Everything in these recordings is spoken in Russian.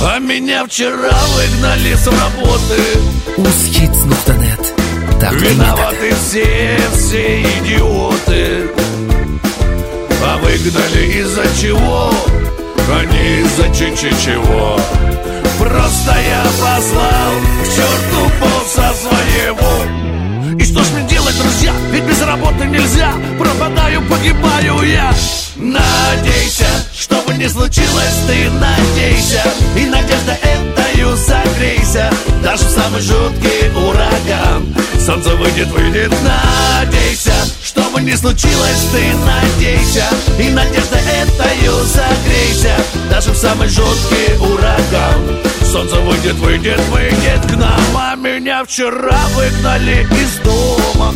А меня вчера выгнали с работы. Узхитс.нет. Виноваты все идиоты. А выгнали из-за чего? А не из-за чего. Просто я послал к черту босса своего. И что ж мне делать, друзья? Ведь без работы нельзя. Пропадаю, погибаю я. Надейся, что бы ни случилось, ты надейся. И надежда этою согрейся. Даже в самый жуткий ураган солнце выйдет. Надейся, что бы ни случилось, ты надейся. И надежда этою согрейся. Даже в самый жуткий ураган солнце выйдет к нам. А меня вчера выгнали из дома.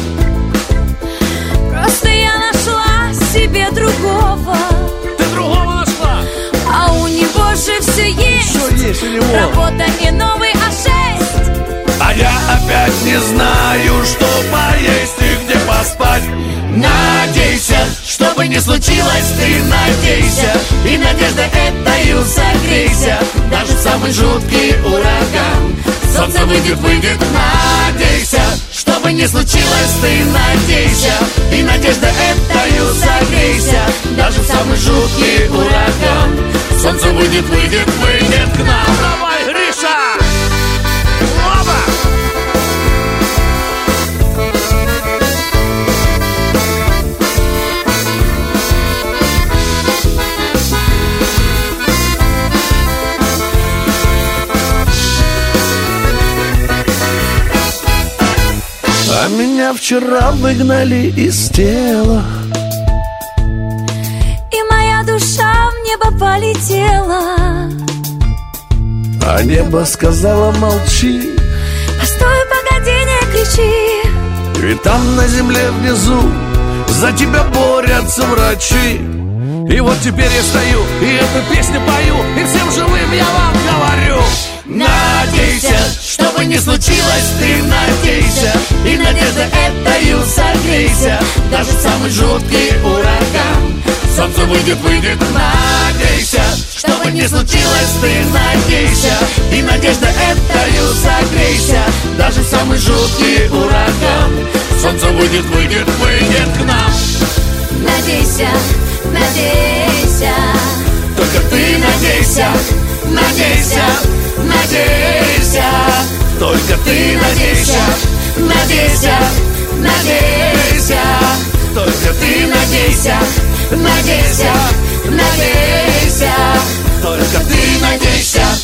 Просто я нашла себе другого. Ты другого нашла? А у него же все есть. Что есть у него? Работа не новый, а 6. А я опять не знаю, что поесть и где поспать. Надейся, что бы ни случилось, ты надейся. И надежда этою согрейся. Даже в самый жуткий ураган солнце выйдет. Надейся, что бы ни случилось, ты надейся. И надежда этою согрейся. Даже в самый жуткий ураган солнце выйдет к нам. Давай, Гриша! Оба! А меня вчера выгнали из тела. И моя душа в небо полетела. А небо сказала: молчи. Постой, погоди, не кричи. Ведь там на земле внизу за тебя борются врачи. И вот теперь я стою и эту песню пою, и всем живым я вам говорю: надейся, что бы ни случилось, ты надейся. И надежда этою согрейся. Даже в самый жуткий ураган солнце выйдет. Надейся, что бы ни случилось, ты надейся. И надежда этою согрейся. Даже в самый жуткий ураган солнце выйдет к нам. Надейся, надейся. Только ты надейся, надейся, надейся. Только ты надейся, надейся, надейся. Только ты надейся, надейся, надейся. Только ты надейся.